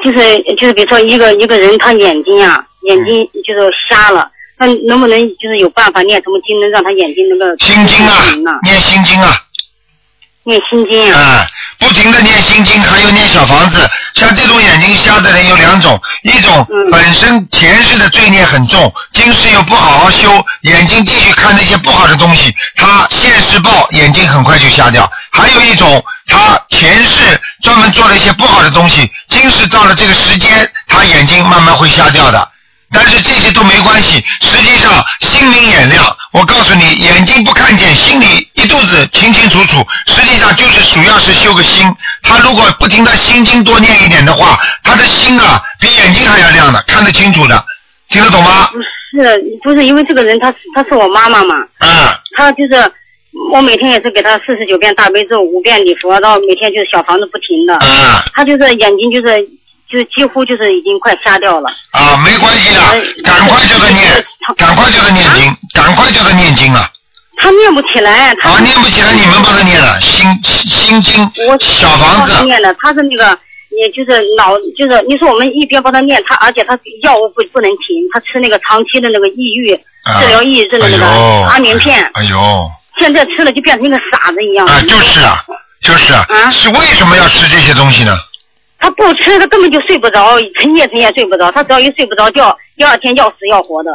就是比如说一个人他眼睛就是瞎了，他能不能就是有办法念什么经能让他眼睛能够心经啊，念心经啊。 念心经啊。 不停的念心经，还有念小房子。像这种眼睛瞎的人有两种，一种本身前世的罪孽很重，今世又不好好修，眼睛继续看那些不好的东西，他现世报眼睛很快就瞎掉。还有一种，他前世专门做了一些不好的东西，今世到了这个时间，他眼睛慢慢会瞎掉的。但是这些都没关系，实际上心明眼亮，我告诉你，眼睛不看见，心里一肚子清清楚楚，实际上就是主要是修个心。他如果不停的心经多念一点的话，他的心啊比眼睛还要亮的，看得清楚的，听得懂吗？ 不是因为这个人他是我妈妈嘛，他就是我每天也是给他49遍大悲咒5遍礼佛，然后每天就是小房子不停的，他就是眼睛就是几乎就是已经快瞎掉了。没关系的，赶快叫他念经，赶快叫他念经啊！ 他念不起来， 念不起来，你们帮他念了心经，小房子。 念的，他是那个，也就是就是你说我们一边帮他念，而且他药物不能停，他吃那个长期的那个抑郁治疗抑郁症的那个安眠片。现在吃了就变成一个傻子一样。是为什么要吃这些东西呢？ 他不吃，他根本就睡不着，成夜睡不着。他只要一睡不着觉，第二天要死要活的。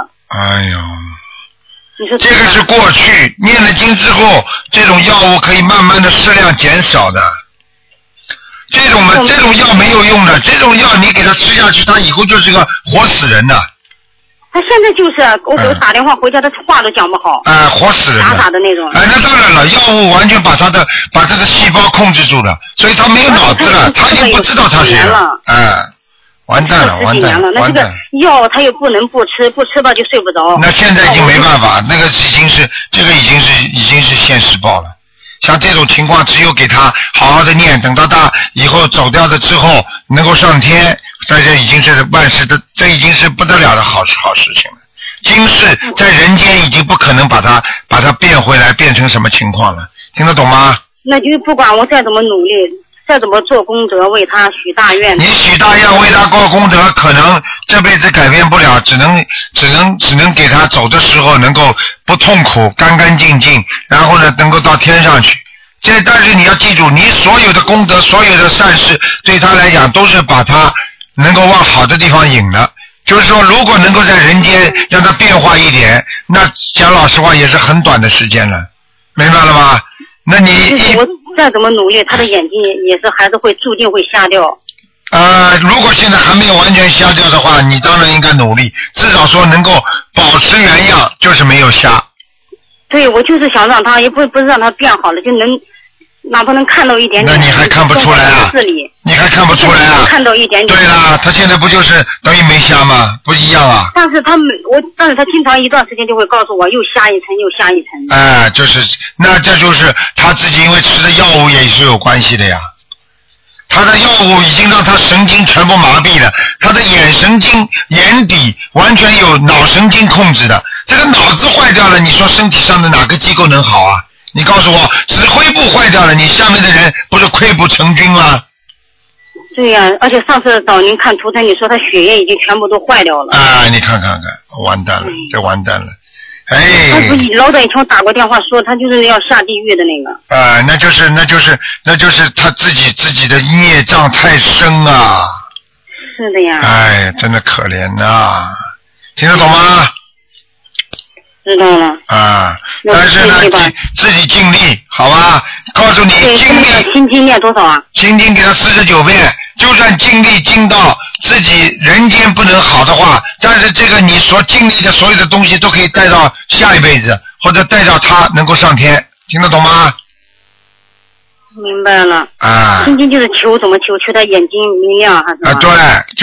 你说这个是过去念了经之后，这种药物可以慢慢的适量减少的。这种药没有用的，这种药你给他吃下去，他以后就是个活死人的。他现在就是我给我打电话回家，他话都讲不好。 活死人的。 傻的那种。 那当然了，药物完全把这个细胞控制住了，所以他没有脑子了，他就不知道他谁了。完蛋了。 那这个药他又不能不吃吧就睡不着。 那现在已经没办法，那个已经是现实报了。像这种情况，只有给他好好的念，等到他以后走掉了之后，能够上天，这已经是万事的，这已经是不得了的好事情了。今世在人间已经不可能把它变回来，变成什么情况了？听得懂吗？ 那就不管我再怎么努力，再怎么做功德，为他许大愿。 你许大愿为他做功德，可能这辈子改变不了，只能给他走的时候能够不痛苦，干干净净，然后呢能够到天上去。但是你要记住，你所有的功德，所有的善事，对他来讲都是把他能够往好的地方引的。就是说，如果能够在人间让他变化一点，那讲老实话也是很短的时间了，明白了吗？那你我再怎么努力，他的眼睛也是还是会注定会瞎掉。 如果现在还没有完全瞎掉的话，你当然应该努力，至少说能够保持原样，就是没有瞎。 对，我就是想让他，也不是让他变好了，就能哪怕能看到一点点。 那你还看不出来啊？你还看不出来啊？ 看到一点点。 对啦，他现在不就是等于没瞎吗？不一样啊。 但是他经常一段时间就会告诉我又瞎一层又瞎一层。 这就是他自己因为吃的药物也是有关系的呀。他的药物已经让他神经全部麻痹了，他的眼神经、眼底完全有脑神经控制的。这个脑子坏掉了，你说身体上的哪个机构能好啊？你告诉我，指挥部坏掉了，你下面的人不是溃不成军吗？ 对呀，而且上次找您看图腾，你说他血液已经全部都坏掉了。 你看，完蛋了，这完蛋了。 他不老早以前打过电话说他就是要下地狱的那个。 那就是他自己的孽障太深啊。 是的呀。 真的可怜呐，听得懂吗？ 知道了。 但是呢，自己尽力，好吧？告诉你， 心经念多少啊？ 心经给他49遍，就算尽力尽到自己人间不能好的话，但是这个你所经历的所有的东西都可以带到下一辈子，或者带到他能够上天，听得懂吗？ 明白了。心经就是求怎么求他眼睛明亮还是？ 对。